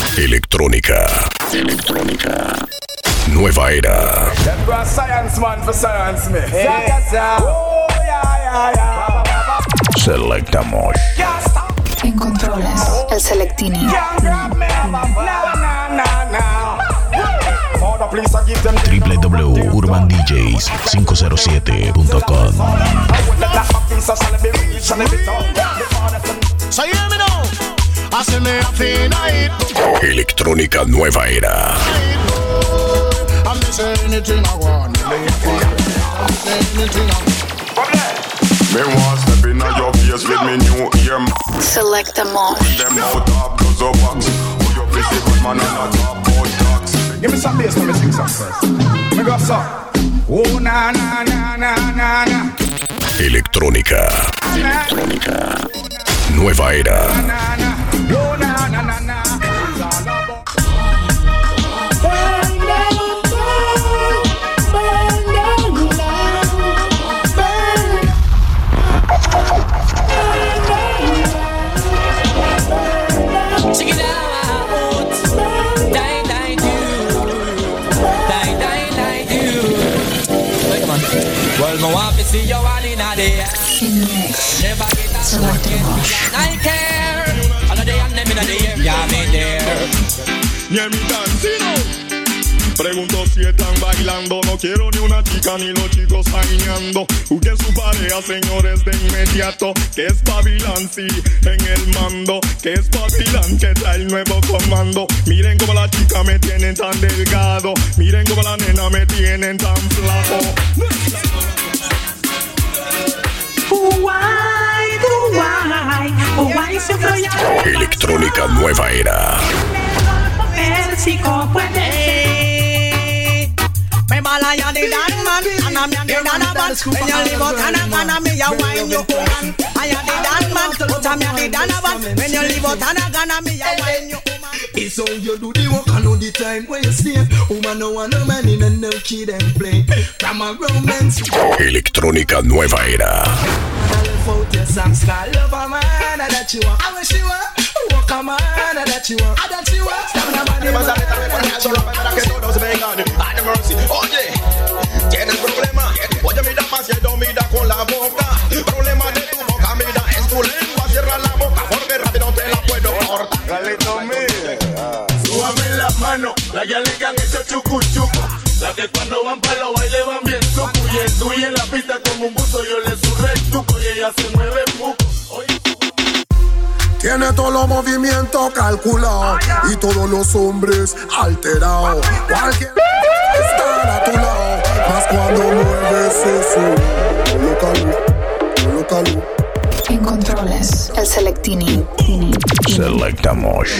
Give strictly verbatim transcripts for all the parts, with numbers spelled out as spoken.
Electrónica. Electrónica. Nueva era. Selectamos. En controles, el Selectini. w w w punto urban d js cinco cero siete punto com. Electrónica Nueva Era. Me want step in your face with me new ear. Selectamos. Them out top close up box. Who you busy but man on top about talks. Give me some bass, let me sing some first. Me go so. Oh na na na na na na. Electrónica. Electrónica. Nueva Era. Na na. Oh na na na na. Well, no want to see you all in a day. In the mix. Never get a Selectamos. I care. All day and them in the air. Yeah, me there. Yeah, me dancing. Pregunto si están bailando. No quiero ni una chica ni los chicos bailando. Busquen su pareja, señores, de inmediato. Que es Babilán, sí, en el mando. Que es Babilán, que trae el nuevo comando. Miren como la chica me tienen tan delgado. Miren como la nena me tienen tan flaco. Electrónica Nueva Era. Me balaya de dan man, ana me de dan man. When you live out ana ana me ya wine you woman. I am the dan man, uta me the dan man. When you live out ana ana me ya wine you woman. It's how you do the work and all the time when you stay. Woman no want no man in a no kid and play. From a romance. Electrónica Nueva Era. Out your songs called love a man that you want. I wish you were. Walk a man that you want. I that you want. Stop na man. Oye, tienes problema. Oye, mira más y no mira con la boca. Problema de tu boca, mira es tu lengua. Cierra la boca porque rápido te la puedo cortar. Galito mío. Súbame la mano, la ya le han hecho chucu chucu. La que cuando van para los bailes van bien sucu. Y en su y en la pista como un buzo yo le surré el tuco y ella se mueve muco. Tiene todos los movimientos calculados y todos los hombres alterados. Cualquier está a tu lado, más cuando mueves eso. Colócalo, colócalo. En controles, el Selectini. Selectamos.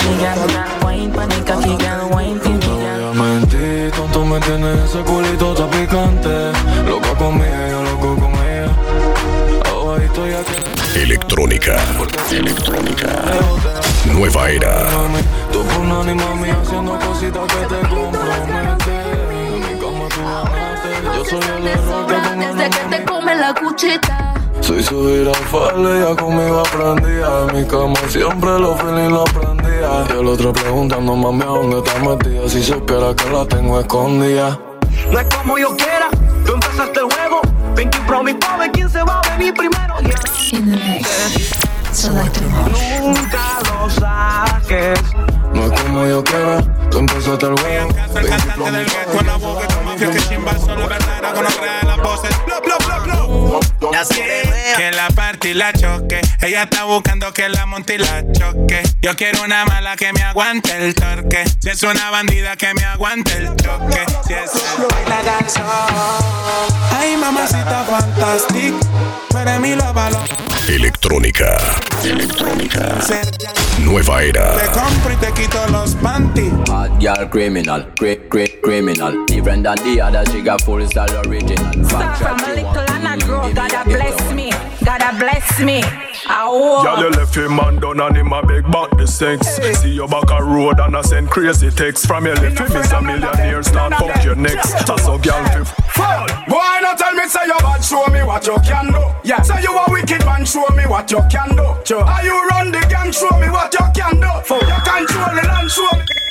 Mentí, tonto me tienes ese culito tan picante. Loco conmigo, yo loco con ella. Abajito ya tiene. Electrónica. Electrónica. Nueva Era. Tú por una ni mami haciendo cositas que te comprometen. En mi cama tú ganaste. Yo soy el error que con desde que te come la cuchita. Soy su girafale, ya conmigo aprendía. En mi cama siempre los feelings lo aprendía. Y el otro preguntando, mami, ¿a dónde estás metida? Si supiera que la tengo escondida. No es como yo quiera, tú empezaste el juego. Pinky Promise pa' ver quién se va a venir primero. In the mix. Selectamos. Nunca lo saques. No es como yo quiera, tú empezaste el juego. Pinky Promise con la boca de mafia que chimba son la verdadera con de las voces. Bla, bla, bla, bla. Que la parte y la choque. Ella está buscando que la monte y la choque. Yo quiero una mala que me aguante el torque. Si es una bandida que me aguante el choque. Si es el... la canción. Ay, mamacita fantástica. Para mí lo valor. Electrónica. Electrónica. Nueva Era. Te compro y te quito los panties. Hot girl criminal, cri cri criminal. Different than the other, she got full style original. Start from a little and I grow. Gotta bless me, gotta bless me. Oh. Y'all you left him man done and him a big back the sex. See your back a road and I send crazy texts. From your left him is a millionaire, start fuck your next. That's so girl fifth. Why not tell me say you bad, show me what you can do. Yeah, say you a wicked man, show me what you can do. Sure. Are you run the gang, show me what you can do. You control the land, show me.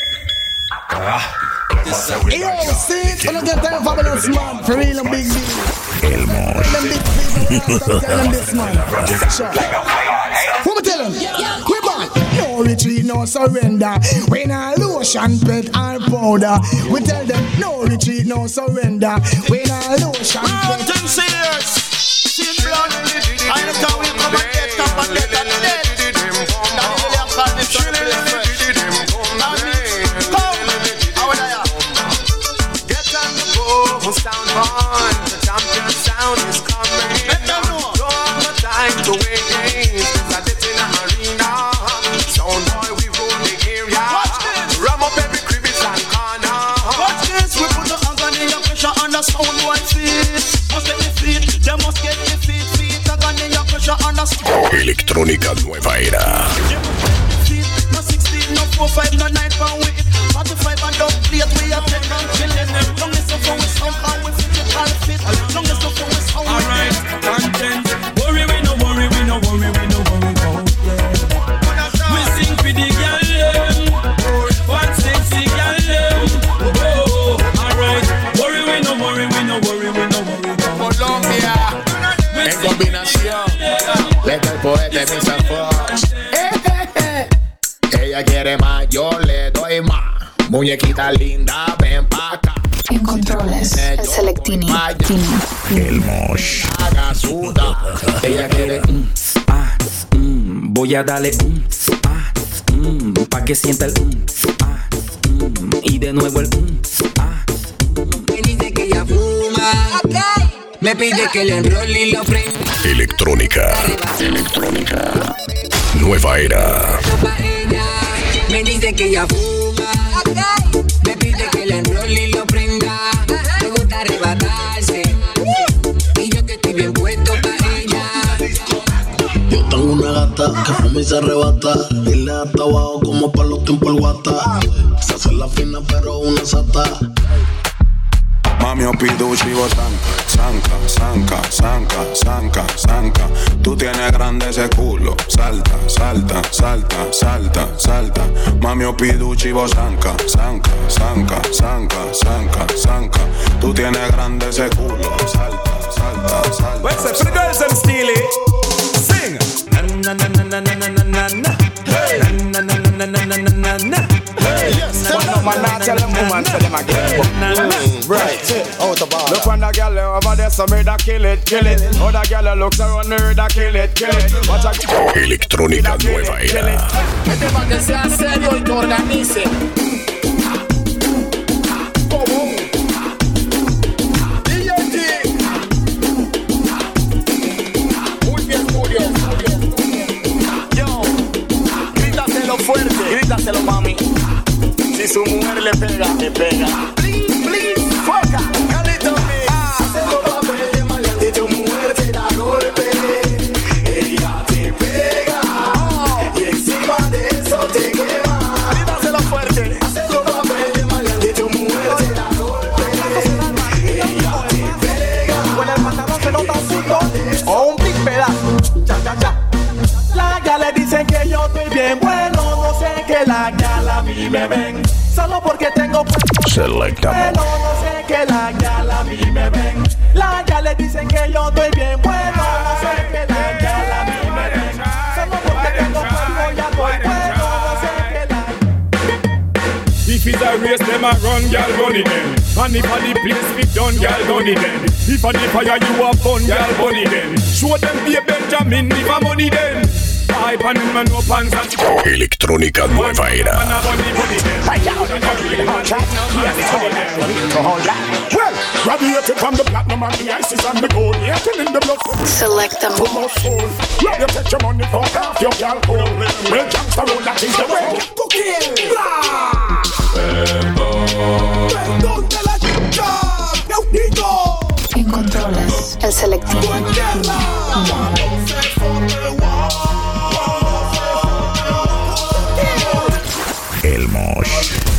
Yo, see it? I don't get time for this man. For real and big deal. El Mosh. Them big people, tell them this man. Sure. Who me tell him? We back. No retreat, no surrender. We not lotion, pet or powder. We tell them no retreat, no surrender. We not lotion, pet. Mountain serious. See blood. I know how we come and get come and get and dead. Now we really call this one fresh. Now me come. How would I? Get on the boat, sound on. The champion sound is coming. Let them know. Don't have no time to wait games. There's a death in the arena. Sound boy, we rule the area. Watch this. Ram up every crevice and corner. Watch this. We put the agony and pressure on the sound boy feet. Must get the feet. They must get the feet. Feet agony and pressure on the sound. Electrónica Nueva Era. No sixteen, no four, five, no nine pound with it. forty-five and dub plate, we are ten and chillin'. Long as the phone is sound and we fit it all fit. Long as the phone is sound. Alright, content. Worry, we no worry, we no worry, we no worry about them. We sing for the girl them. One sexy girl them. Oh, alright. Worry, we no worry, we no worry, we no worry about Colombia, en combinación, letra el poeta y mi Fox. Ella quiere más, yo le doy más. Muñequita linda, ven pa' acá. En controles, el Selectini. El Mosh. Haga suda. Ella quiere. Mm, ah, mm, voy a darle mm, ah, mm, pa' que sienta el mm, ah, mm, y de nuevo el mm, ah, mm. Me dice que ella fuma, okay. Me pide que le enrolle y lo prenda. Electrónica. Electrónica. Nueva Era. Me dice que ella fuma, okay. Me pide que le enrolle y lo prenda. Me gusta arrebatarse y yo que estoy bien puesto pa' ella. Yo tengo una gata que fuma y se arrebata y le ata abajo como pa' los tiempos el guata. Se hace la fina pero una sata. Mami, yo pido chivo sanca, sanca, sanca, sanca, sanca. Tú tienes grande ese culo. Salta, salta, salta, salta, salta. Mami, yo pido chivo sanca, sanca, sanca, sanca, sanca, sanca. Tú tienes grande ese culo. Salta, salta, salta. What's up for the girls them steal it? Sing. Na na na na na na na na na. Hey. Na na na na na na na na na. Hey. Yes. One man not tell them woman tell them again. Right. Out of order. Look when the girl over there, so me da kill it, kill it. Other girl looks around me, da kill it, kill it. Watch a Electrónica Nueva Era. Este pa' que sea serio y que organice. ¿Cómo? D J G. Muy bien, muy bien. Yo, grítaselo fuerte, grítaselo mami. Si su mujer le pega, le pega. Please, please, foca, calito me. Haciendo papel de maleante, tu mujer te da golpe. Ella te pega y encima de eso te quema. Grítaselo fuerte. Haciendo papel de maleante, tu mujer te da golpe. Ella te pega. Con el pantalón se nota así o un big pedazo. Cha, cha, cha. La gala le dicen que yo estoy bien bueno. No sé que la gala a mí me ven. Solo porque tengo Selectamos. pero no sé que la gala a mí me ven. La gala le dicen que yo estoy bien bueno. No sé que la gala a mí me ven. Solo porque tengo cuerpo ya estoy bueno. No sé que la. If it's a race, them a run, girl, run it then. And if a the place fit done, girl, done it then. If a the fire you a fun, girl, burn it then. Show them be a Benjamin, if a money then. Electrónica Nueva Era. Select them all. En controles, el Selectini. El Mosh.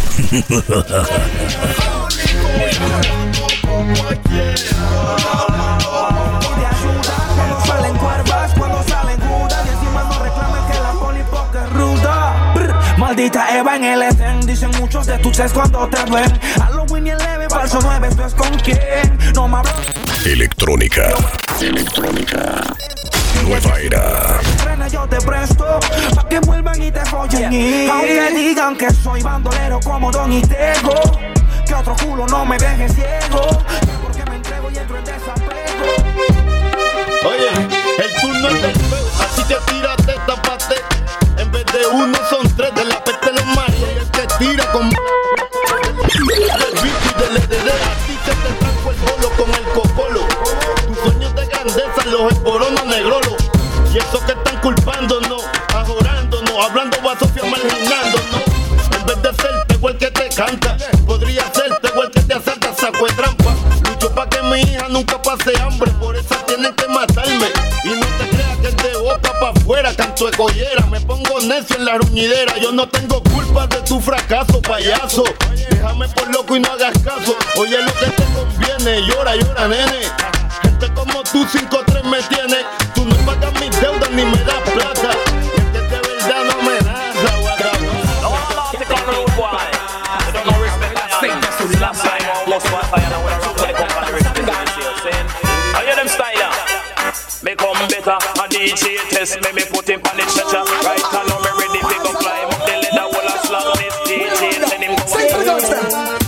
Salen cuervas cuando salen judas y encima no reclaman que la poli poca ruda. Brr, maldita Señorita Eva en el Edén. Dicen muchos de tus ex cuando te ven. Halloween y Eleven, falso nueve, ¿esto es con quién? No me hablo. Electrónica. Electrónica. Nueva era. Yo te presto pa' que vuelvan y te follen. Yeah. Aunque digan que soy bandolero como Don Itego, que otro culo no me deje ciego, porque me entrego y entro en desapego. Oye, el turno es del feo, así te tiras, te tapaste. En vez de uno son tres, de la peste los mares. Y el que tira con del bici del E D D, así se te tranco el bolo con el cocolo. Tus sueños de grandeza los emboronan negrolo. Y eso que están culpándonos, ajorándonos, hablando basofia marginándonos. En vez de ser igual que te canta, podría ser igual que te asalta, saco de trampa. Lucho pa' que mi hija nunca pase hambre, por eso tienen que matarme. Y no te creas que es de boca pa' afuera, canto de collera. Me pongo necio en la ruñidera, yo no tengo culpa de tu fracaso, payaso. Déjame por loco y no hagas caso. Oye lo que te conviene, llora, llora, nene. Gente como tú, cinco tres me tiene. Tú no pagas mis deudas ni me das plata. Y es que de verdad no me das la guata. No, no, te con rude boy. They don't know respect. I think that's the last time I almost went by and I went around with the company respect. I hear them style. Me come better. And D J test me, me put him on the stretcher. Right now me ready to go climb up the ladder. Well, I slap this D J, send him go.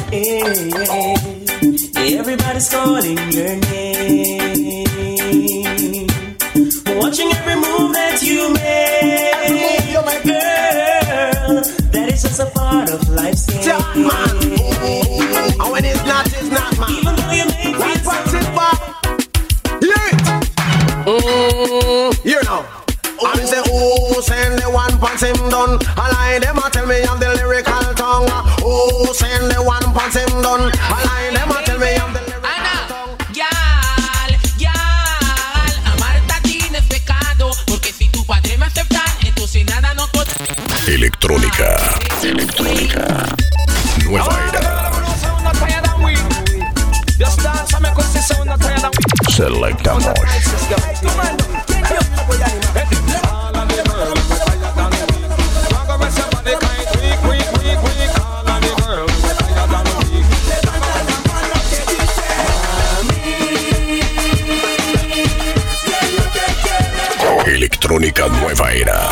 Hey, everybody's calling your name, watching every move that you make, girl. That is just a part of life's game. And when it's not, it's not, man. Even though you make it what's it for? Hear it. Mm, you know. I me say, oh, send the one pants him done. I lie them a tell me I'm the lyrical tongue. Oh, send the one pants him done. I lie them a tell me I'm the lyrical tongue. Yal, yal, amarte a ti no es pecado, porque si tu padre me acepta, entonces nada no puede. Electrónica. Electrónica. Nueva era. Selectamos. Electrónica Nueva Era.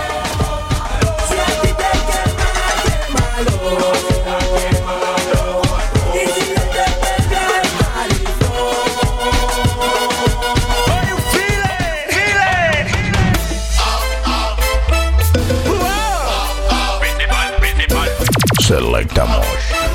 Selectamos.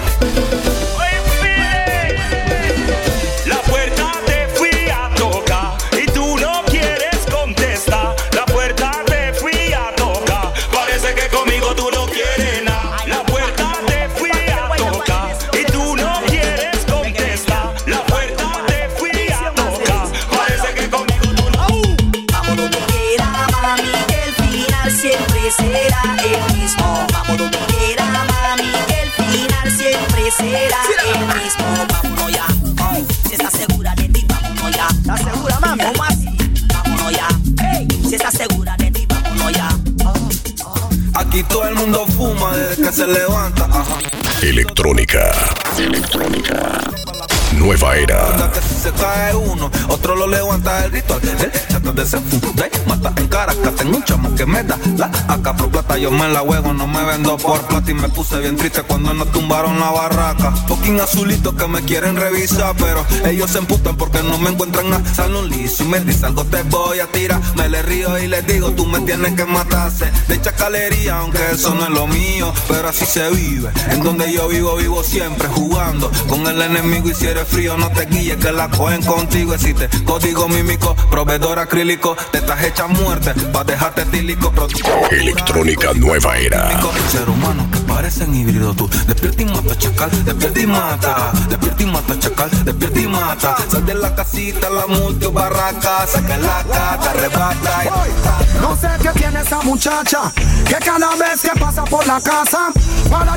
La puerta te fui a tocar y tú no quieres contestar. La puerta te fui a tocar, parece que conmigo tú no quieres nada. La puerta te fui a tocar y tú no quieres contestar. La puerta te fui a tocar, parece que conmigo tú no. Vamos donde quiera, mami, que el final siempre será el mismo. Vamos donde quiera, mami, que el final siempre será el mismo. Vámonos ya. Hey, si estás segura de ti, vámonos ya. ¿Estás segura, mami? ¿Cómo así? Vámonos ya. Hey, si estás segura de ti, vámonos ya. Oh, oh. Aquí todo el mundo fuma desde que se levanta. Ajá. Electrónica. Electrónica. Nueva era. Que si se cae uno, otro lo levanta el ritual. El chato de ese fútbol, mata en Caracas. Tengo un chamo que me da la acá por plata. Yo me la juego, no me vendo por plata. Y me puse bien triste cuando nos tumbaron la barraca. Fucking azulitos que me quieren revisar, pero ellos se emputan porque no me encuentran a salón liso. Y me dice algo te voy a tirar. Me le río y les digo, tú me tienes que matarse. De chacalería, aunque eso no es lo mío, pero así se vive. En donde yo vivo, vivo siempre jugando con el enemigo. Y si eres frío, no te guíes que la cogen contigo. Existe código mímico, proveedor acrílico. Te estás hecha muerte pa' dejarte tílico. Electrónica Nueva Era. Ser humano que parecen híbridos. Tú despierta y mata, chacal. Despierta y mata. Despierta y mata, chacal. Despierta y mata. Sal de la casita, la multi barraca. Saca la cata, arrebata. No sé qué tiene esa muchacha, que cada vez que pasa por la casa paraliza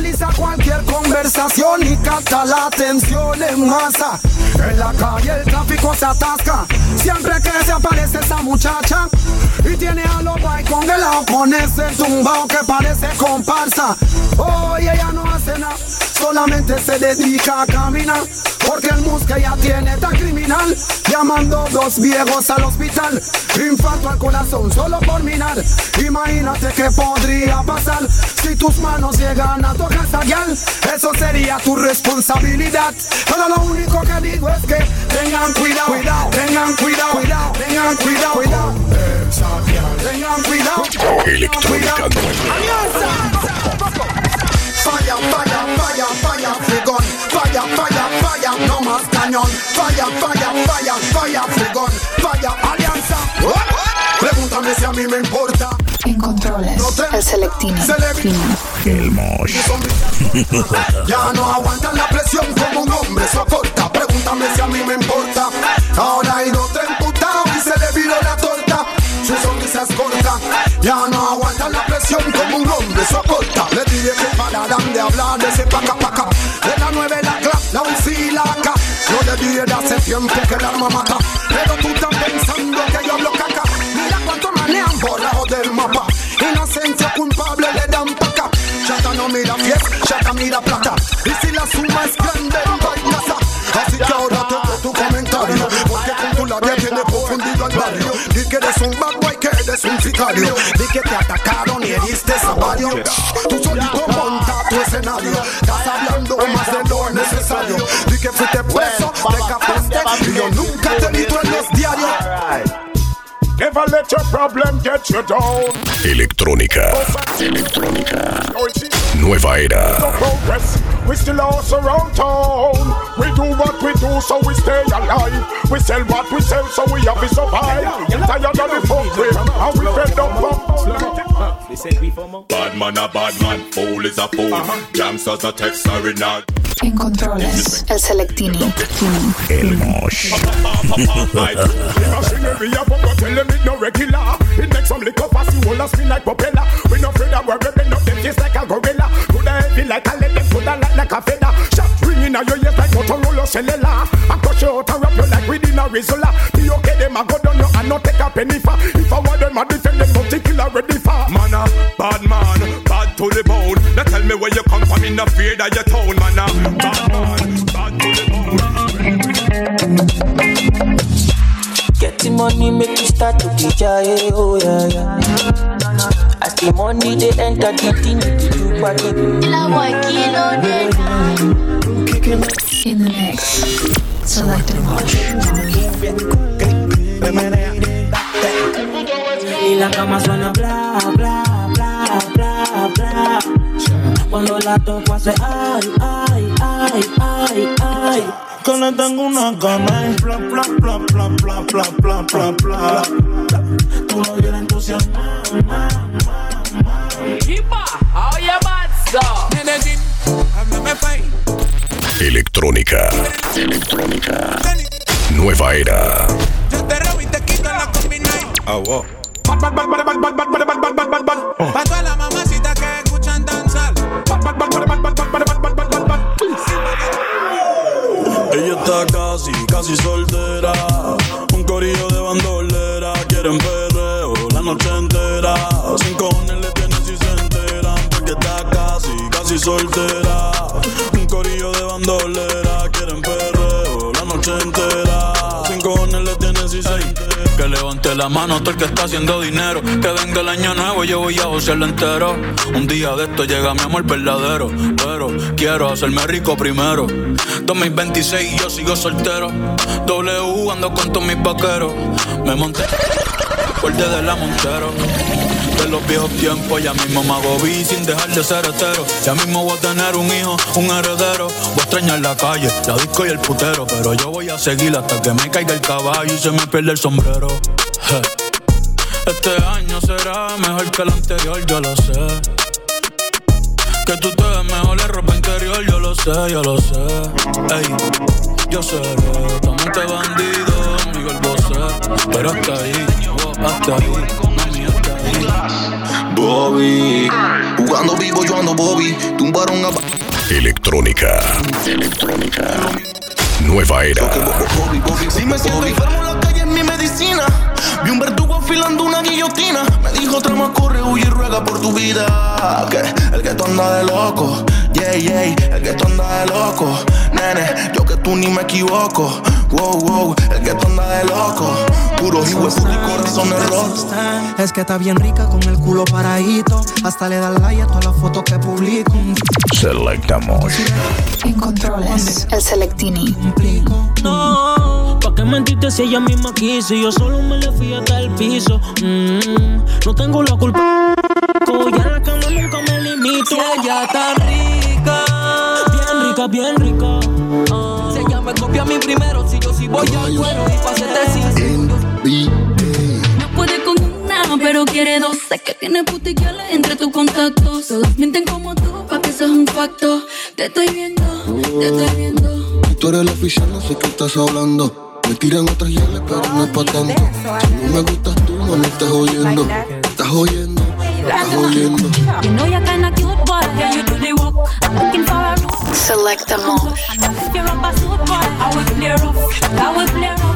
cualquier conversación y capta la atención en masa. En la calle el tráfico se atasca siempre que se aparece esa muchacha y tiene a los guay congelados con ese tumbao que parece comparsa. Hoy ella no hace nada, solamente se dedica a caminar, porque el mus que ella tiene tan criminal, llamando dos viejos al hospital. Infarto al corazón solo por mirar. Imagínate qué podría pasar si tus manos llegan a tocar esa guial. Eso sería tu responsabilidad. Pero lo único que digo es que tengan cuidado, cuidado, tengan cuidado, cuidado, tengan cuidado, cuidado. Tengan cuidado. Electrónica Falla, falla, falla, falla, frigón. Falla, falla, falla, no más cañón. Falla, falla, falla, falla, frigón. Falla, alianza. Pregúntame si a mí me importa. En controles, el Selectini. El Mosh. Ya no aguantan la presión como un hombre soporta. Pregúntame si a mí me importa. Ahora hay otro emputado y se le viró la torta. Su sonrisa es corta. Ya no aguantan la presión como un hombre soporta. Le dije que pararan de hablar de ese paca paca, de la nueve, la clap, la uzi y la AK. Yo le dije de hace tiempo que el arma mata, pero tú estás pensando que yo hablo caca. Mira cuánto manejan borrado del mapa. Inocencia culpable le dan paca. Chata no mira fies, chata mira plata. Y si la suma es grande, no hay casa. Así que ahora te doy tu comentario, porque con tu labia tienes confundido al barrio. Di que eres un bad boy, que eres un sicario. Di que te atacaron y heriste a varios. Tú solito monta tu escenario. Estás hablando más de lo necesario. Di que fuiste preso, te escapaste y yo nunca te libro en los diarios. Never let your problem get you down. Electrónica. Electrónica. Nueva era. No progress. We still also around town. We do what we do so we stay alive. We sell what we sell so we have to survive. Tired of the folk with and we fed up. Bad man a bad man, fool is a fool. Gangsters a text sorry not. En controles, el Selectini. El Mosh. It no regular. It makes some liquor pass you all a spin like propeller. We no afraid of we're ripping up them just like a gorilla. Coulda heavy like a lead, them coulda light like a feather. Shot ringing out your ears like Motorola cellular. I crush you out and wrap you like within a Rizzola. Be okay, them a go down you and not take a penny for. If I want them a defend them, not take killer ready for. Man a bad man, bad to the bone. Now tell me where you come from, in the fear that your town. Man a bad man, bad to the bone. Getting money make you start to D J, oh yeah, yeah. As the money they enter the thing, you party. In the mix, Selective Mosh. Y la cama suena bla, bla, bla, bla, bla. Cuando la toco hace ay, ay, ay, ay, ay. Que le tengo una gana y bla, bla, bla, bla, bla, bla, bla, bla, bla. Tú no vienes entusiasmado. Keeper, how you bad stuff? Medellín, háblame fine. Electrónica. Electrónica. Nueva era. Yo te robo y te quito la combination. Ah, wow. Bad, bad, bad, bad, bad, bad, bad, bad, bad, bad, bad, bad. Pa' todas las mamacitas que escuchan danzar. Bad, bad, bad, bad, bad, bad, bad, bad, bad, bad, bad, bad. Ella está casi, casi soltera. Un corillo de bandolera. Quieren perreo la noche entera. Sin cojones le tienen si se enteran. Porque está casi, casi soltera. Un corillo de bandolera. Quieren perreo la noche entera. Sin cojones le tienen si se enteran. Que levante la mano todo el que está haciendo dinero. Que venga el año nuevo, yo voy a josearlo entero. Un día de esto llega mi amor verdadero. Pero quiero hacerme rico primero. dos mil veintiséis y yo sigo soltero. W ando con todos mis vaqueros. Me monté fuerte de la Montero. De los viejos tiempos ya mismo me hago vi sin dejar de ser hetero. Ya mismo voy a tener un hijo, un heredero. Voy a extrañar la calle, la disco y el putero. Pero yo voy a seguir hasta que me caiga el caballo y se me pierda el sombrero. Hey. Este año será mejor que el anterior, yo lo sé. Que tú te ves mejor en ropa interior, yo lo sé, yo lo sé. Ey, yo seré totalmente bandido, Miguel Bosé. Pero hasta ahí, hasta ahí, mami, hasta ahí. Bobby, jugando vivo yo ando Bobby. Tumbaron a Electrónica. Electrónica. Nueva era. Si me siento enfermo, la calle es mi medicina. Vi un verdugo afilando una guillotina. Me dijo, trama, corre, huye y ruega por tu vida. Que el que tú anda de loco. Yeah, yeah, el que tú anda de loco. Nene, yo que tú ni me equivoco. Wow, wow, el que tú anda de loco. Puro hijueputa y corazones rotos. Es que está bien rica con el culo paradito. Hasta le da like a todas las fotos que publico. Selectamos. En controles, el Selectini. No, ¿pa' qué mentiste si ella misma quiso? Yo solo me le fui hasta el piso. Mm, no tengo la culpa. Ya en la cama nunca me limito. Si ella está rica, bien rica, bien rica. Uh, si ella me copia a mí primero, si yo sí voy al cuero y pa' hacerte sincero. No puede con una, pero quiere dos. Sé que tiene putiquiales entre tus contactos. Todos mienten como tú, pa' que eso es un facto. Te estoy viendo, te estoy viendo. Tú eres el oficial, no sé qué estás hablando. Me tiran otras hieles, pero no es pa' tanto. Si no me gustas tú, no me estás oyendo. Estás oyendo, estás oyendo. You know you're kinda cute, boy. Yeah, you do the walk. I'm looking for a room. Selectamos. If you're up a suit, boy, I will clear off. I will clear off.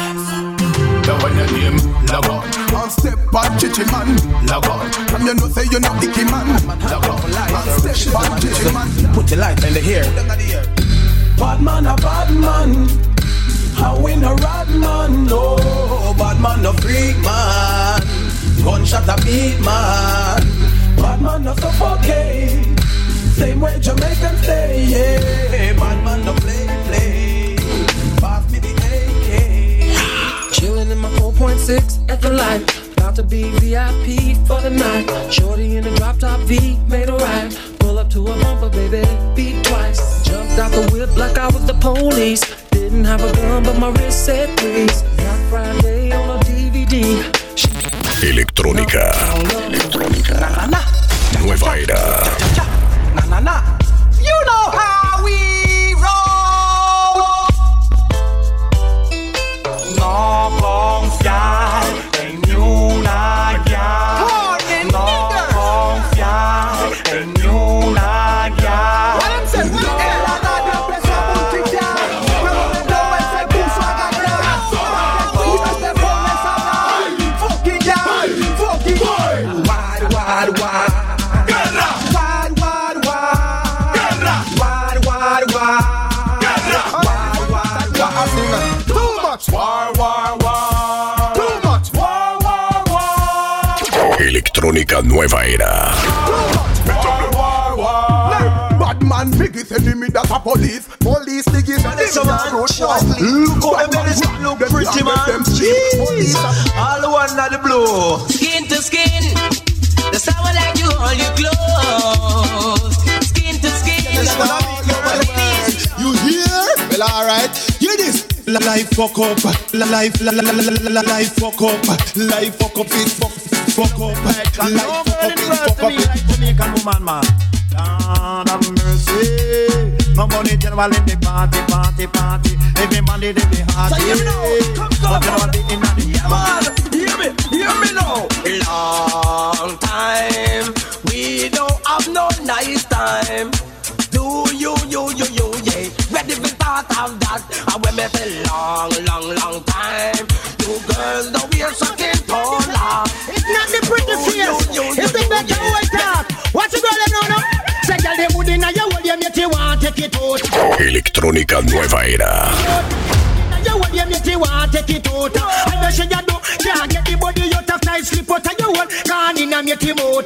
Now when your name, log on. On step on chichi man, log on. Come you know say you know icky man, log on. On step on chichi man. Put your light in the hair. Bad man a bad man. How in a rad man, no. Bad man no freak man. Gunshot a beat man. Bad man no suffocate. Same way Jamaicans say, yeah. Bad man no play, play. Pass me the A K. Chillin' in my four point six at the light. About to be V I P for the night. Shorty in a drop top V, made a right. Pull up to a bumper, baby, beat twice. Jumped out the whip like I was the police. Didn't have a gun, but my wrist said freeze. Black Friday on a D V D. Electrónica. Electrónica. Na, na, na. Nueva era. Na, na, na. You know how we roll. No confiar en una guía. No confiar en una guía. Electrónica Nueva Era. Bad man biggest enemy that's a police. Police biggest enemy that's a road. Look how them bellies look pretty man. Jeez. All the one at the blow. Skin to skin. That's how I like you all your clothes. Skin to skin. You hear? Well, alright. Hear this. Life fuck up, life, life, life fuck up, life fuck up, it fuck, fuck up, life fuck up, it fuck up. Like Jamaican woman, man. Lord have mercy. No money general in the party, party, party. Everybody they be happy. So you know, come come come. Man, hear me, hear me now. Long time we don't have no nice time. Do you, you, you, you, yeah. Ready for start of that. And when me say long, long, long time. You girls don't wear something taller. It's not the pretty face. It's the better way talk. What's the girl you know? Say girl they would in a your way make you want take it out. Electrónica Nueva Era. You want you make you want take it out. I know she you do. Can't get the body out of nice slip out of your hole. Can't in a make him out.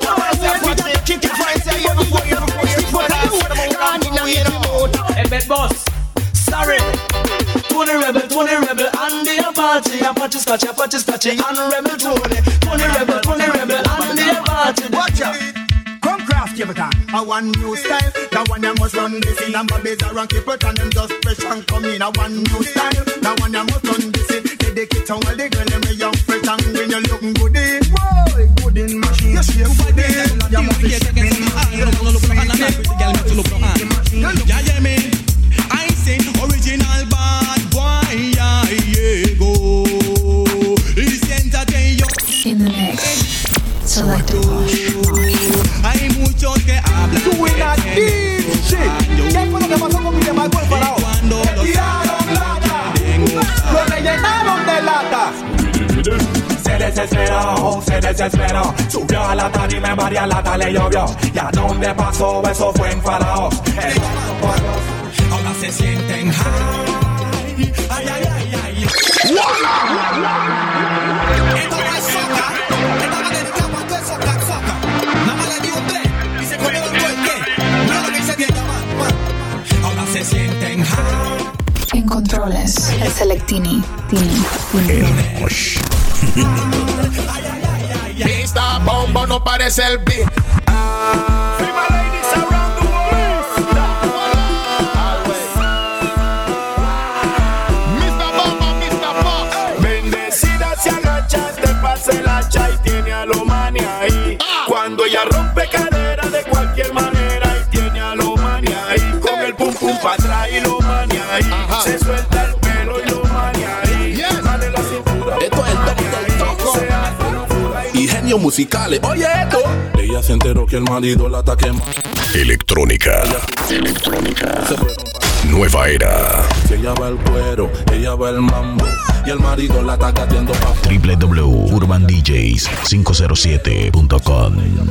Hey, bed boss. Sorry. Tony Rebel, Tony Rebel, and the party. I'm patchy scotchy, patchy scotchy, and Rebel Tony. Tony Rebel, Tony Rebel, and the party. Watch out. Come craft, give it a a one new style. The one that must run this in and babies around keep it and them just fresh and come in a one new style. The one that must run this in. Dedicate on all the girl them a young fresh and when you looking good in. Boy, good in machine. You shape good in. You must be shipping machine. Yeah, yeah, me. I say original bad boy. Yeah, yeah, go. Listen to you. In the mix. Selected Posh. Hay muchos que hablan Tú en la D J. desesperó, se desesperó. Subió a la tarima en varias latas le llovió. ¿Y a dónde pasó? Eso fue en Faraón. Ahora se sienten high. Ay, ay, ay, ay. Esto no es soca. Esta va dedicada cuando es soca, soca. Nada más le dio un tres y se comió el golpe. Nada que se sienta más. Ahora se sienten high. En controles, el Selectini. Tini, Tini. Mister Bombo no parece el beat. Bendecida se agacha, te pasa el hacha y tiene a lo mani ahí. Cuando ella rompe cadera de cualquier manera y tiene a lo mani ahí. Con el pum pum pa' atrás y lo mani ahí. Se suelta el pelo y lo mani ahí. Sale la cintura. Esto es el toque del toco. Y genios musicales. Oye esto. Ella se enteró que el marido la ataque. Electrónica. Electrónica. Nueva era. Si ella va el cuero, ella va el mambo. Y el marido la está gateando pa' w w w punto urban d js cinco cero siete punto com.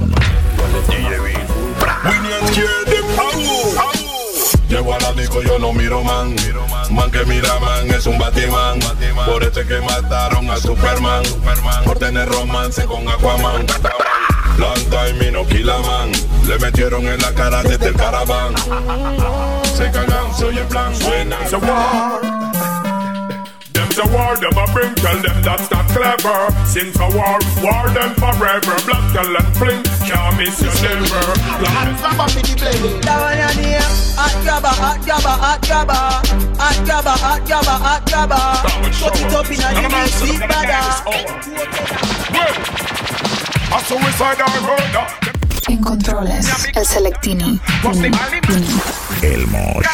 Llego a la disco, yo no miro man. Man que mira man es un Batman. Por este que mataron a Superman. Por tener romance con Aquaman. Long time y no kill a man. Le metieron en la cara desde el caraván. Se cagan, se oye en plan, suena. It's a war. Them's a war, them a bring. Tell them that's not clever. Since a war, war them forever. Black girl and fling, can't miss your never. Hands up up in the play. That one your name. Hot grabber, hot grabber, hot grabber. Hot grabber, hot grabber, hot grabber. Put it up in a the music, brother. A suicidal murder. En controles, el Selectini. Tini, Tini. El Mosh.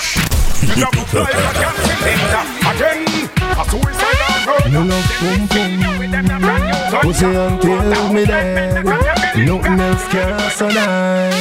You love pum pum, pussy until me dead. Nothing else can survive.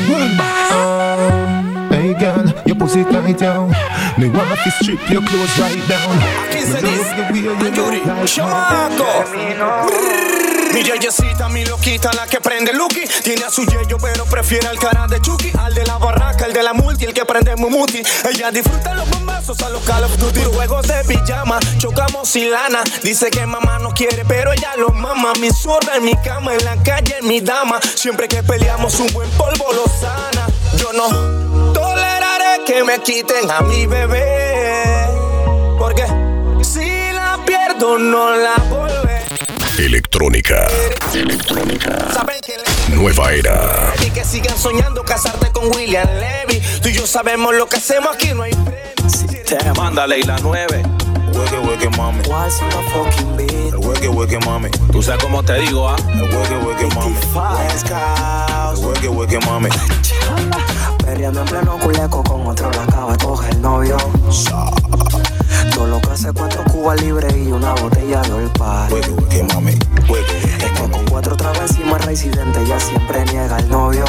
Um, hey girl, your pussy tight down. Me want to strip your clothes right down. Me love the way you look like Chamaco. Mi yeyecita, mi loquita, la que prende Lucky. Tiene a su yeyo, pero prefiere al cara de Chucky. Al de la barraca, el de la multi, el que prende Mumuti. Ella disfruta los bombazos a los Call of Duty. Juegos de pijama, chocamos sin lana. Dice que mamá no quiere, pero ella lo mama. Mi zorra en mi cama, en la calle, en mi dama. Siempre que peleamos un buen polvo lo sana. Yo no toleraré que me quiten a mi bebé. Porque si la pierdo no la volveré. Electrónica. Electrónica. Nueva era. Y que sigan soñando casarte con William Levy. Tú y yo sabemos lo que hacemos aquí, no hay premio. Mándale y la nueve. Hueque, hueque, mami. What's my fucking beat? El hueque, hueque, mami. Tú sabes cómo te digo, ah. El hueque, hueque, mami. El hueque, hueque, mami. Perreando en pleno culeco con otro la acaba de coger el novio. Todo lo que hace cuatro cubas libres y una botella de Old Party. Hueque, hueque, mami. Hueque, hueque, es que con cuatro tragos encima el residente ya siempre niega el novio.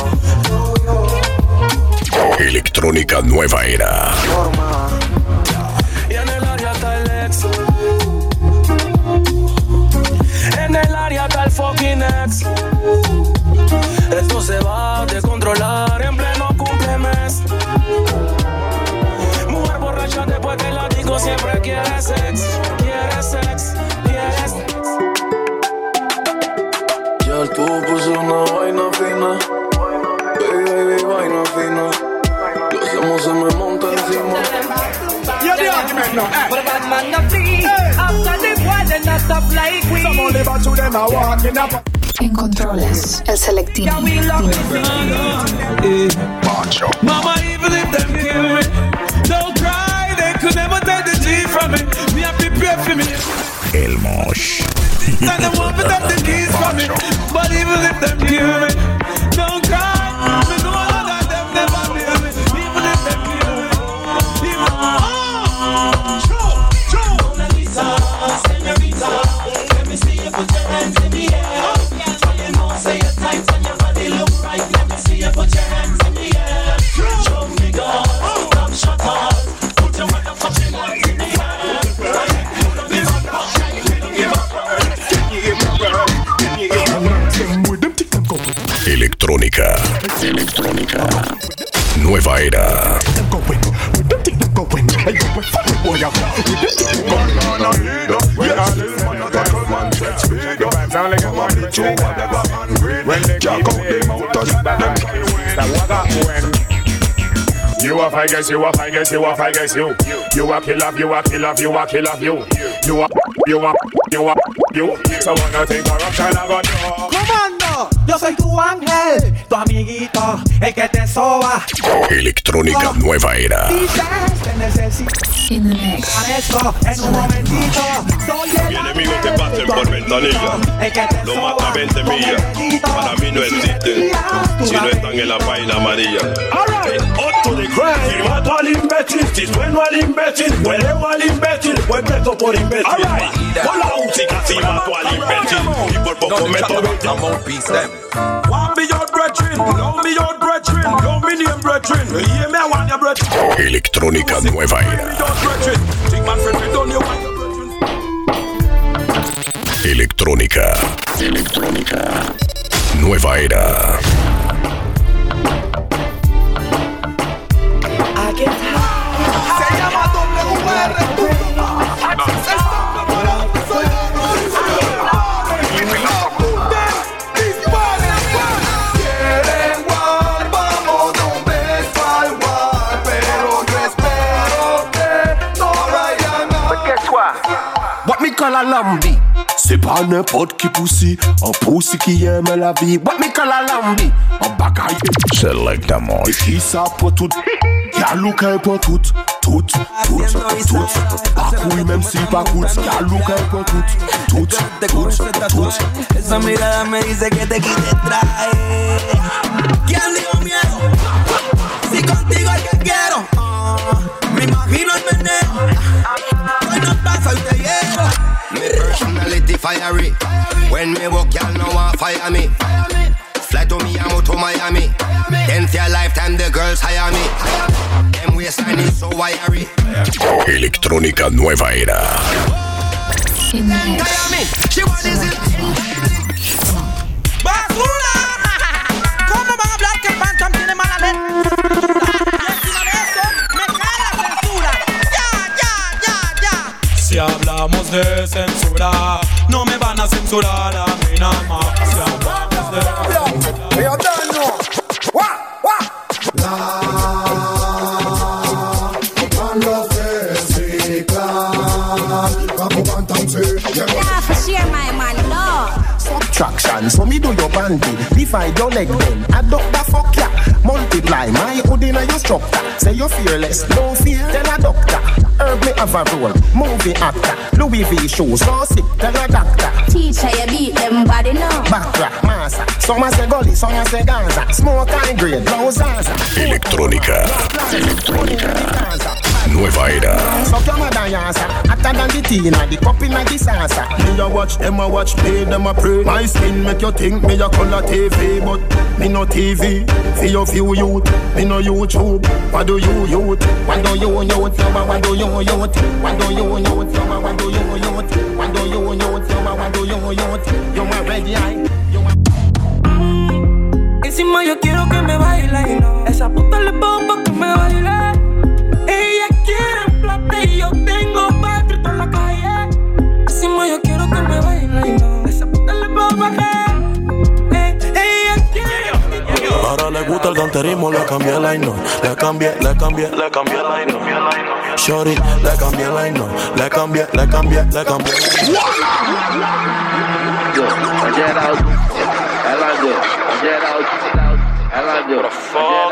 Electrónica Nueva Era. Forma. Y en el área está el ex. En el área está el fucking ex. Esto se va a descontrolar en pleno cumplemes. Mujer borracha después del látigo siempre quiere sex. Quiere sex, quiere sex. Ya tú puso una vaina fina. Baby, baby, vaina fina. Lo hacemos, se me monta encima. You're the argument now, eh? But a bad man not flee. After the war, then not stop like we. Some only about to them are walking up. En controles, el Selectini. Mama, even if them kill me, don't cry, they could never take the G from me. Me have to pray for me. El Mosh. And they want to take the keys from me. But even if them kill me, don't cry. Me know that them never kill me. Even if them kill me. Even oh, show, show. Mona Lisa, señorita, let me see you put your hands in the air. Say your tights and your body look right. Let me see you put your hands in the air. Show me God, come shut up. Put your motherfucking hands in the air. Give up, give up, give up. Joe Wagga and Green. Jack out them out touch them. You a fight guys, you a fight guys, you a fight guys, you. You a kill off, you a kill off, you a kill off, you. You a, you a, you a, you. So wanna think corruption I got you. Comando, yo soy tu ángel, tu amiguito, el que te soba. Electrónica Nueva Era. Te necesito. Para eso, en un momentito. Soy el enemigos que pasen por ventanilla, lo mata veinte millas. Para mí no existen si no están en la página amarilla. Otto de crime. Si mato al imbécil, si sueno al imbécil, hueleo al imbécil, pues preso por imbécil. Con la música si mato al imbécil y por poco me tomo. One be your brethren, love me your brethren, love me name brethren. Hear me, I want your brethren. Electrónica Nueva Era. Electrónica. Electrónica. Nueva Era. Se llama W R. Quieren war, vamos de un beso al war, pero yo espero que no vayan a. But guess what? What me call a lambi? C'est pas n'importe qui poussi, un poussi qui aime la vie. What me call a lambi? Un bagaille. Selectamos. Et qui ça pour tout? Y'a Luca pour tout, tout, tout, tout. Pas couille même si pas cool. Y'a Luca pour tout, tout, tout, tout. Esa mirada me dice que te quite traje. ¿Quién dijo miedo? Si contigo es que quiero. Uh, me imagino el meneo. Hoy no pasa y te hiero. Me personality fiery. When me walk, y'all know I fire me. Fly to Miami to Miami. Then for a lifetime the girls hire me. Them waistline is so wiry. Electrónica Nueva Era. ¡Basura! ¿Cómo van a hablar que el Pancham tiene mala letra? Y encima de eso, me cae la censura. ¡Ya, ya, ya, ya! Si hablamos de censura, no me van a censurar a mí nada más. Si hablamos de censura. Subtraction, so me do your bandy. Divide your leg then, adopt the fuck ya. Multiply my hood in your structure. Say you're fearless, no fear, tell a doctor. Herb me have a role, movie actor. Louis V shoes, so sick, tell a doctor. Teacher, you beat them body now. Backtrack, massa. Some a say gully, some a say Gaza. Smoke high grade, blow Zaza. Electrónica. Electrónica. Nueva Era. So come a dance, hotter than the tina, the cup in the salsa. Me a watch, them a watch, pay them a pray. My skin make you think me a color T V, but me no T V. For your few youth, me no YouTube. What do you youth? What do you youth? What do you youth? What do you youth? What do you youth? What do you youth? What do you youth? You a ready eye? Encima yo quiero que me baile y no. Esa puta le pongo pa' que me baile. Ella quiere plata y yo tengo patria en la calle. Encima yo quiero que me baile y no. Esa puta le pongo pa' que ella quiere. Ahora le gusta el ganterismo, le cambié el line, no. Le cambié, le cambié, le cambié el line, no. Shorty, le cambié el line, no. Le cambié, le cambié, le cambié. Get out, get out, get out,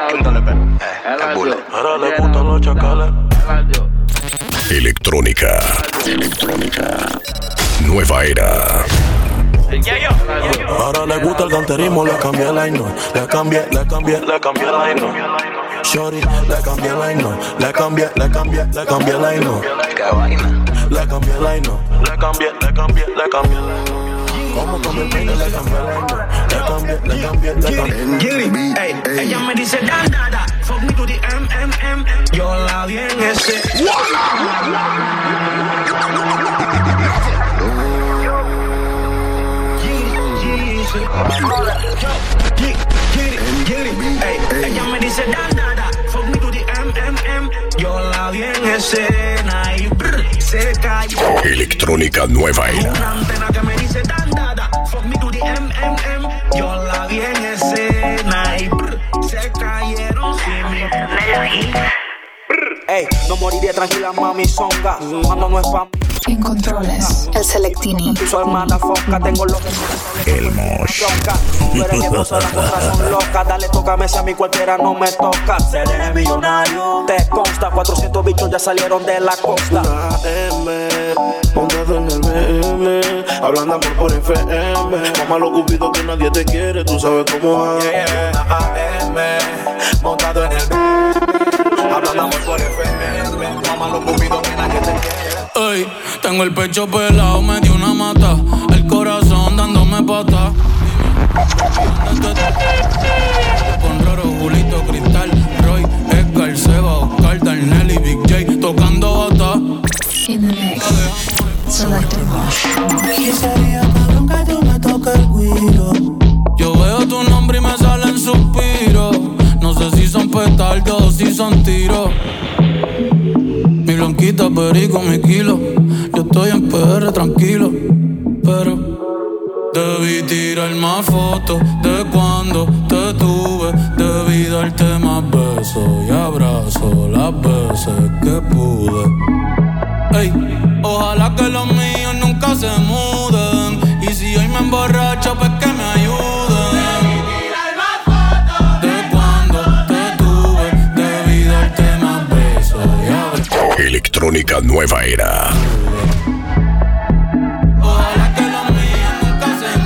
ahora le gustan los chacales. Electrónica. Electrónica. Nueva Era. Ahora le gusta el ganterismo, le cambié el line, no. Le cambié, le cambié, le cambié el line, no. Shorty, le cambié el line, no. Le cambié, le cambié, le cambié el line, no. Le cambié el line, no. Le cambié, le cambié, le cambié el line, no. Como con el peine le cambié el line, no. Le cambié, le cambié, le cambié. Gilly, ey, ella me dice dan dada, fuck me to the M M M. Yo la vi en ese. Ella me dice dan dada, fuck me to the M M M. Yo la vi en escena y brr, se cayó. Electrónica Nueva Era. Una antena que me dice dan dada, fuck me to the M M M, yo la vi en escena y brr, se cayeron sin mi. Ey, no moriré tranquila, mami, songa. Cuando no es pa' mí. En controles, el Selectini. Su hermana foca, tengo lo que El Mosh. Tú eres que goza, las otras son locas. Dale, tócame si a mi cualquiera no me toca. Seré millonario. Te consta, cuatrocientos bichos ya salieron de la costa. Una M, montado en el B M, hablando amor por F M. Mamá lo cupido que nadie te quiere, tú sabes cómo es. Yeah, una M, montado en el B M, hablando amor por F M. Mamá lo cupido que nadie te quiere. Ey, tengo el pecho pelado, me dio una mata, el corazón dándome pata. Con Roro, Julito, Cristal, Roy, Edgar, Seba, Oscar, Darnell y Big J tocando bata. In the mix, Selected Mosh. Sería cabrón que tú me toques el guiro. Yo veo tu nombre y me salen suspiros. No sé si son petardos o si son tiros. Mi blanquita, perico, mi kilo. Yo estoy en P R tranquilo, pero debí tirar más fotos de cuando te tuve. Debí darte más besos y abrazos las veces que pude. Ey, ojalá que los míos nunca se muden. Y si hoy me emborracho, pues que me ayuden. Debí tirar más fotos de cuando te tuve. Debí darte más besos y abrazos. Electrónica Nueva Era. Ojalá que los míos nunca se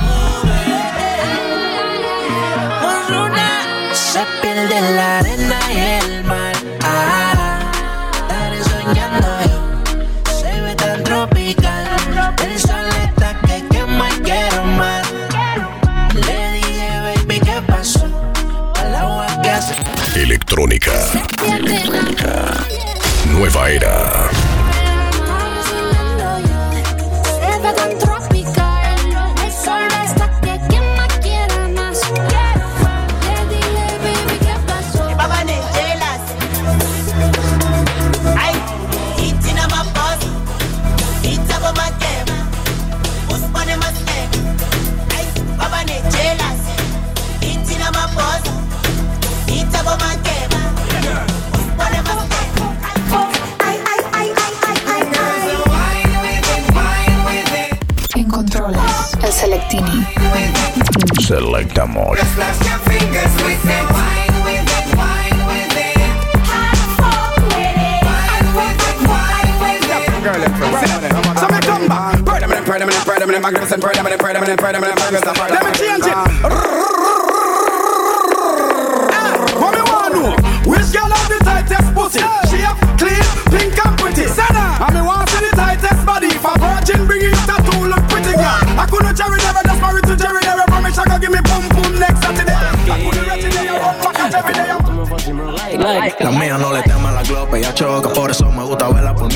muden. Se pierde en la arena y el mar. Ah, estaré soñando yo. Se ve tan tropical. El sol está que quema y quiero más. Le dije, baby, ¿qué pasó? Al agua que hace. Electrónica. Electrónica. Nueva Era. En controles, el Selectini. Selectamos. So me come back, permanent, permanent, permanent, magnificent, permanent, permanent, permanent, magnificent. Let me change it. What me want know? Which girl have the tightest pussy? She have clean, pink and pretty. And me want see the tightest body. If a virgin bring it up to look pretty, girl. I couldn't Jerry never, just married to Jerry never. Promise I go give me boom boom next Saturday. I couldn't reach it, I run back at every day. La mía no le teme a la glope, ella choca, por eso me gusta verla por mí.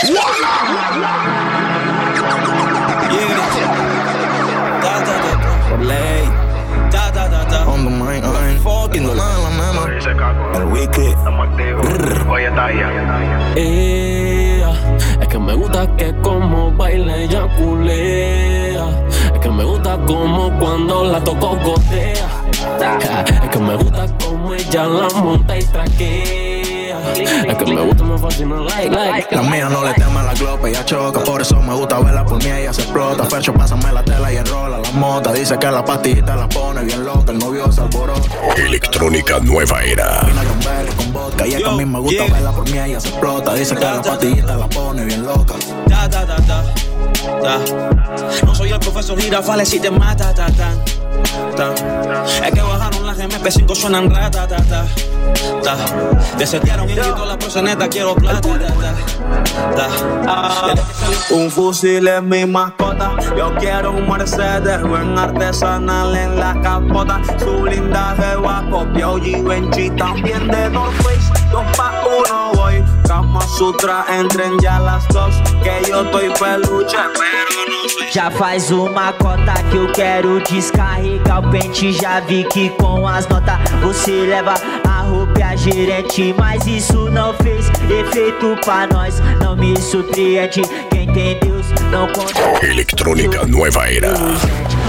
Por ley, ta ta ta ta. On the mind, I'm fucking la la mano. El wiki. Oye, está Ella, es que me gusta que como baila ella culea. Es que me gusta como cuando la toco gotea. Es que me gusta como ella la monta y traquea. Es que me gusta, me fascina, like, like. La mía no le teme a la glope, ella choca, por eso me gusta verla por mí, ella se explota. Fercho, pásame la tela y enrola la mota. Dice que la pastillita la pone bien loca, el novio se alborota. Electrónica Nueva Era. Vino con belly, con vodka, y es que a mí me gusta yeah. verla por mí, ella se explota. Dice que la pastillita la pone bien loca. Da, da, da, da, da. No soy el profesor Girafales si te mata, ta, ta, ta. Es que bajaron las M P cinco, suenan rata, ta, ta, ta. Desetearon y toda la proseneta, quiero plata, ta, ta, ta. Ah. Un fusil es mi mascota. Yo quiero un Mercedes, buen artesanal en la capota. Su blindaje va copiado, Givenchy también de North Face. Dos pa' uno voy, Kama Sutra, entren ya las dos. Que yo estoy peluche, pero no soy. Já faz uma cota que eu quero descarregar o pente. Já vi que com as notas você leva a roupa e a gerente. Mas isso não fez efeito pra nós, não me surpreende. Quem tem Deus não conta. Electrónica Nueva Era. Olha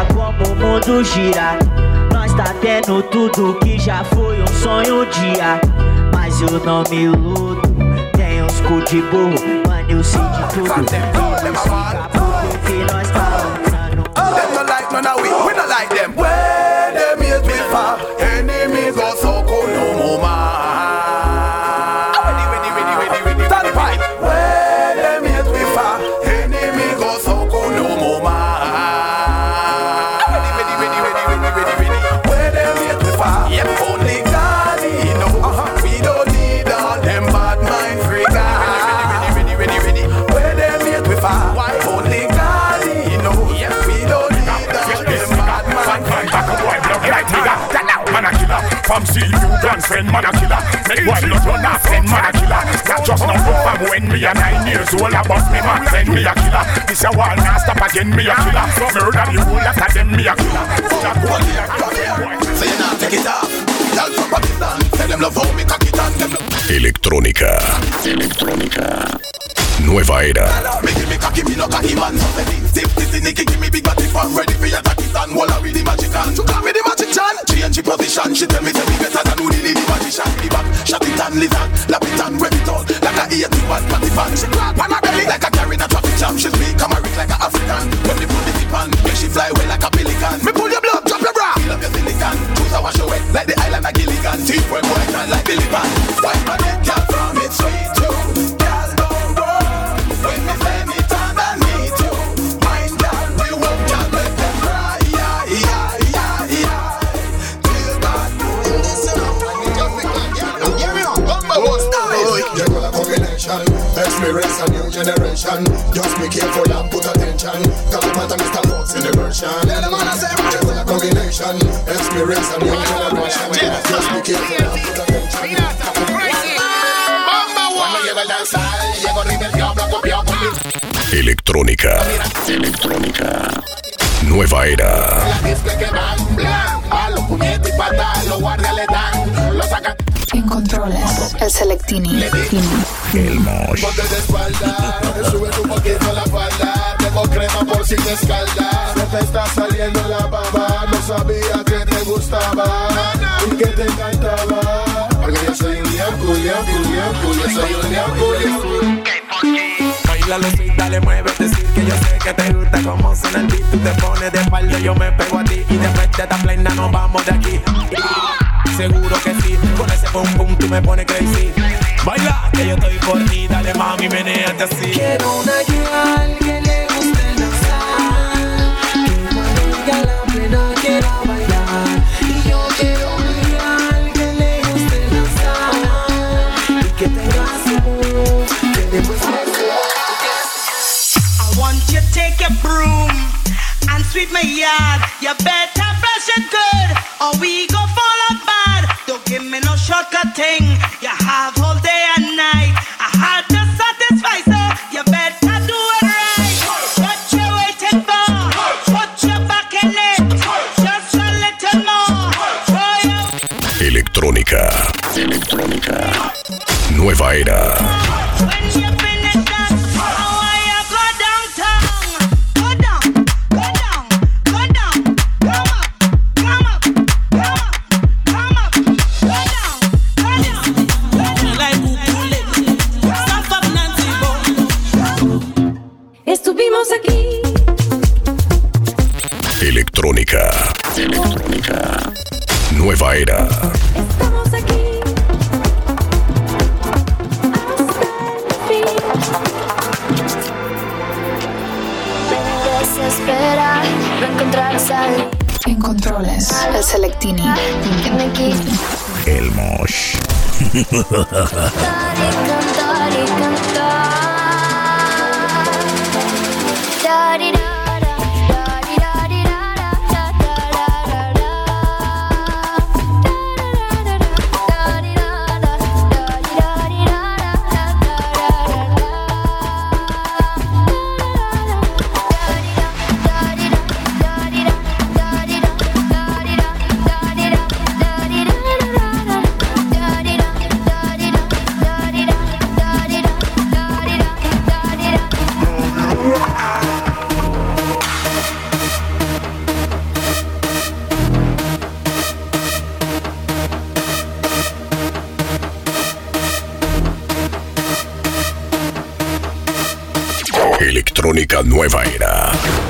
como o mundo gira. Nós tá tendo tudo que já foi um sonho um dia. Mas eu não me iludo, tem uns cu de burro, mano, eu sei de tudo. Porque nós tá usando. Them no like none of we, we no like them. Where them hate me for, enemy go so cool no more man. Ready, ready, ready, ready, ready. Stand by. Where them hate me for, enemy go so cool no more man. Ready, ready, ready, ready, ready, ready, ready. Where them hate me for, yep, only God he know. We don't need all them bad mind freak. Ready, ready, ready, ready, ready. Where them hate me for, why only God he know. Yep, we don't need all them bad mind freak. Man a killer, from see you grandson, man a killer. Make boy not run off, send man a killer. That just not go from when me a nine years old. I bust me man, send me a killer. This a wall now stop again, me a killer. Murder the whole after them, me a killer. So you now take it off. Y'all from Pakistan, tell them love how me cock it on them. Electrónica, electrónica, nueva era. Me give me cocky, me no cocky man. So me stiff titty, Nicky give me big body fan. Ready for your cocky stand, walla with the magic hand. You call me the magic chan. Change position, she tell me say we better than who the the magician. The back, shot it and lizard, lap it and rep it all. Like a eighty watt party fan. She clap on her belly like a carrying a traffic jam. She speak Amharic like a African. When me pull the tip on, make she fly away like a pelican. Me pull your blood, drop your bra, feel up your silicon. Choose a wash away like the island of Gilligan. Teeth work white and like Billy Pan. White man, girl from it sweet too. Girl don't go when me say me time and need you. Mind girl, we won't girl let them cry. Yeah, yeah, yeah, yeah. Experience a new generation. Just be careful and put attention. Cause matter Mister Fox in the version. Let them on say a combination. Experience a new generation. Just be careful and put attention. Electrónica, electrónica, nueva era. A los puñetes y patas, los guardias le dan. Lo sacan. En controles, el Selectini. El Mosh. Ponte de espalda, sube un poquito la falda. Tengo crema por si te escalda. Se te está saliendo la baba. No sabía que te gustaba y que te encantaba. Porque yo soy un liancu, liancu, liancu. Yo soy un liancu, liancu. Bailalo, sí, dale, muévete, decir que yo sé que te gusta como suena el beat. Tú te pones de espalda, yo me pego a ti. Y después de esta plena nos vamos de aquí. Seguro que sí, con ese pum pum tú me pones crazy. Baila, que yo estoy por ti, dale mami, menéate así. Quiero una girl que le guste danzar, que cuando diga la plena quiera bailar. Y yo quiero una girl que le guste danzar y que tenga su que después me I want you to take a broom and sweep my yard. You better brush it good or we go fall apart. Don't give me no shortcut thing. You have all day and night. I had to satisfy, so you better do it right. What you waiting for? Put your back in it. Just a little more. Throw your... Electrónica, electrónica, nueva era. When you finish that, how are you go downtown? Go down, go down, go down. Come up, come up, come up, come up. Go down, go down, go down. Like ukulele, stop up Nancy Bo. Estuvimos aquí. Electrónica, electrónica, nueva era. Estamos aquí. Desesperar, no encontrar salida. En controles, el Selectini. El Mosh. Cantar y cantar y cantar. Darirara, darirara, darirara, Electrónica Nueva Era.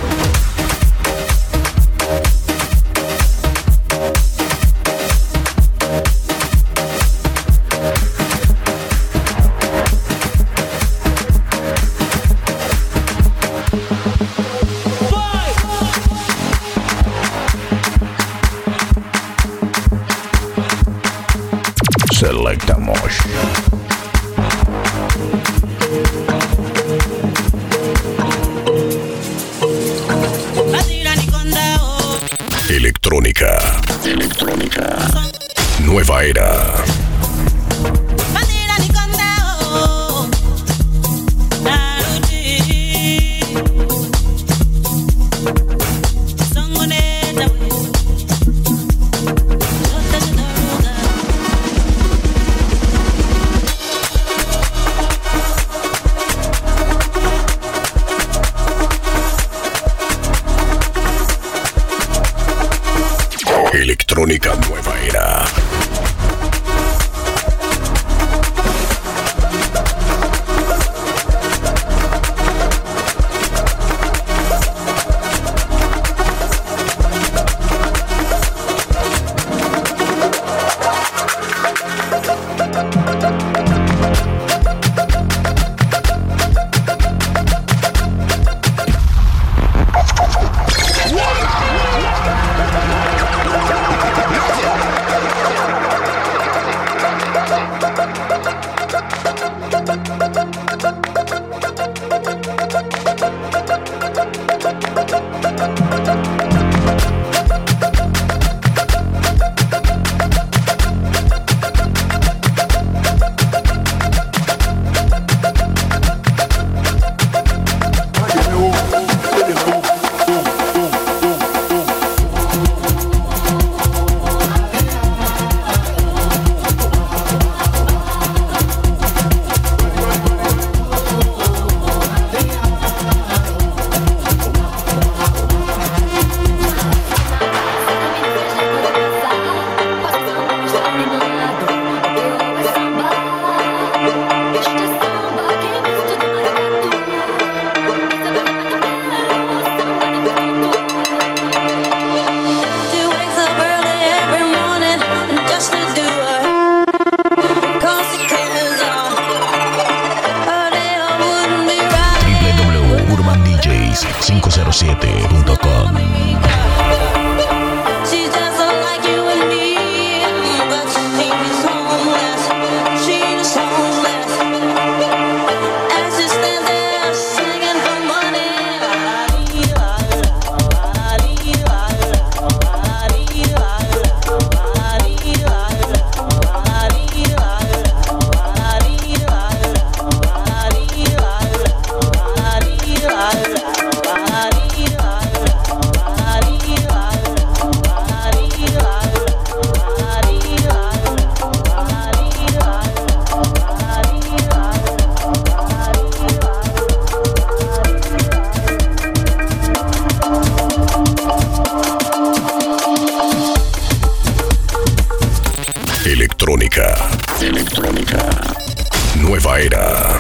Selectamos. Electrónica. Electrónica. Nueva Era. Electrónica Nueva Era. cinco cero siete punto com. Electrónica. Electrónica. Nueva Era.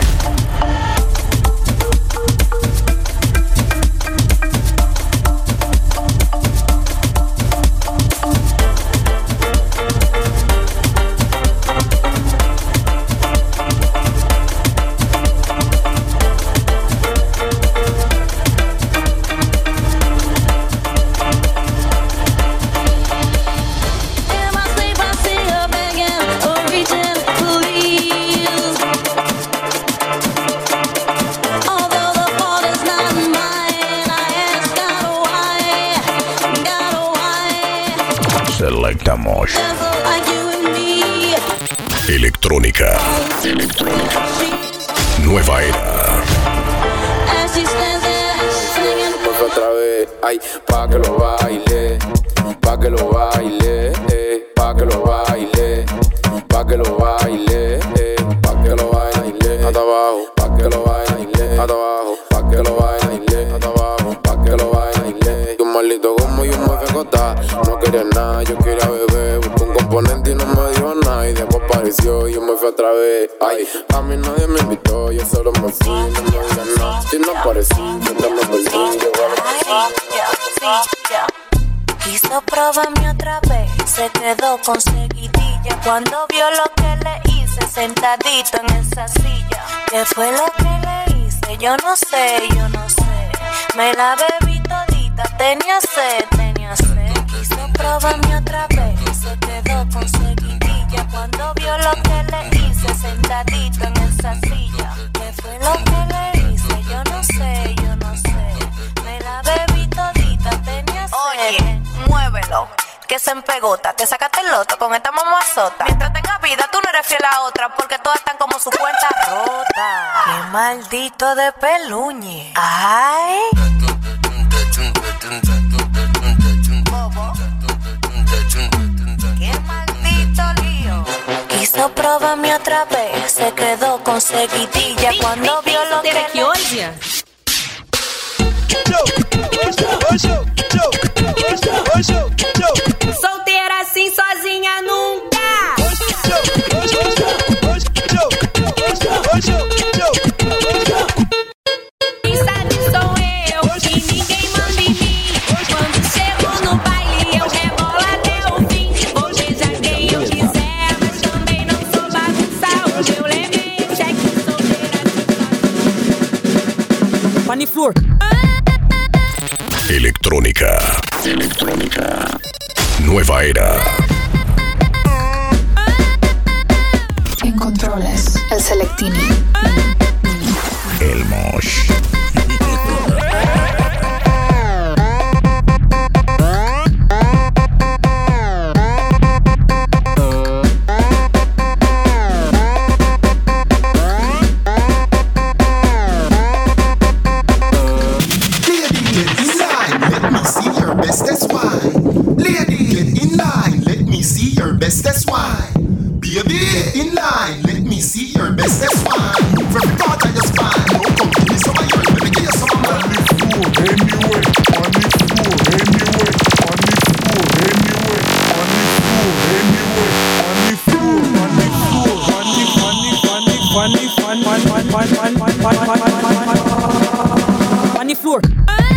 Selectamos. Electrónica. Electrónica. Nueva Era. Pues otra vez, ay, pa' que lo baile, pa' que lo baile, eh, pa' que lo baile, pa' que lo baile, eh, pa' que lo baile, hasta abajo, pa' que lo baile, hasta abajo, pa' que lo baile, hasta abajo, pa' que lo baile. Un maldito como yo me fecota, no quería nada, yo quería beber, busqué un componente y no me dio nada, y después parí apareció y yo me fui otra vez. Ay, a mí nadie me invitó, yo solo me fui, no me digan nada. Si no aparecí, yo me perdí, yo quiso probarme otra vez, se quedó con seguidilla cuando vio lo que le hice sentadito en esa silla. ¿Qué fue lo que le hice? Yo no sé, yo no sé. Me la bebí todita, tenía sed, tenía sed. Quiso probarme otra vez, se quedó con seguidilla cuando vio lo que le hice sentadito en esa silla. ¿Qué fue lo que le hice? Yo no sé, yo no sé. Me la bebí todita, tenía sed. Oye, muévelo, que se empegota. Te sacaste el loto con esta mamazota. Mientras tengas vida, tú no eres fiel a otra, porque todas están como su cuenta rota. Qué maldito de peluñe. Ay. Bobo. Qué maldito lío. Quiso probarme otra vez, se quedó con seguidilla cuando vio lo que le... Solteira assim, sozinha nunca. Quem sabe sou eu e ninguém manda em mim. Quando chego no baile eu rebolo até o fim. Vou beijar quem eu quiser, mas também não sou bagunçar. Hoje eu levei o cheque solteira assim. Paniflor. Electrónica. Electrónica. Nueva era. En controles, el Selectini. El Mosh. Best, that's why. Baby, get in line. Let me see your best, that's why. Move every part of your spine. Don't come give me some of yours. Let me give you some of mine. On the floor, anyway. On the floor, anyway. On the floor, anyway. On the floor, anyway. On the floor, on the floor. Funny, funny, funny, funny, funny, funny, funny, funny, funny, funny, funny, floor.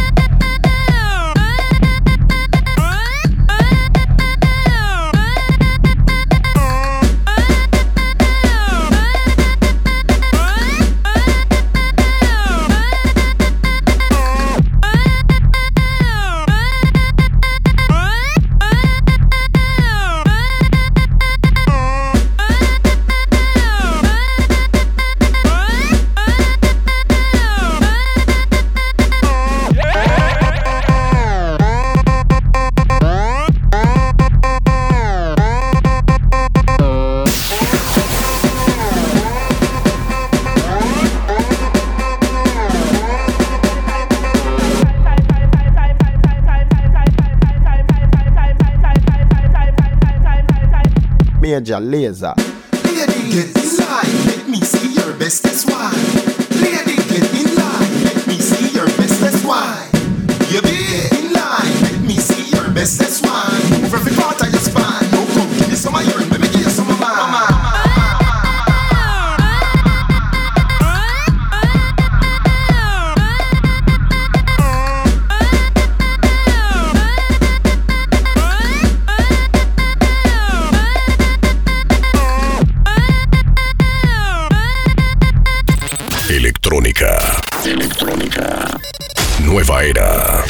Major Lazer. Lady, get in line. Let me see your best, that's why. Lady, get in line. Let me see your best, that's why. Baby, get in line. Let me see your best, that's why. Move every part of your spine. Don't come give me some of yours. Let me give you some of mine. Electrónica. Electrónica. Nueva era.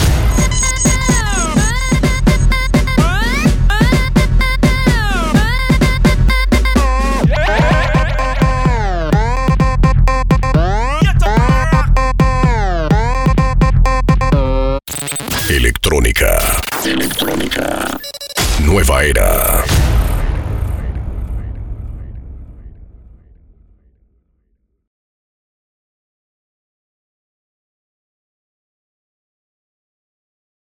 Electrónica. Electrónica. Nueva era.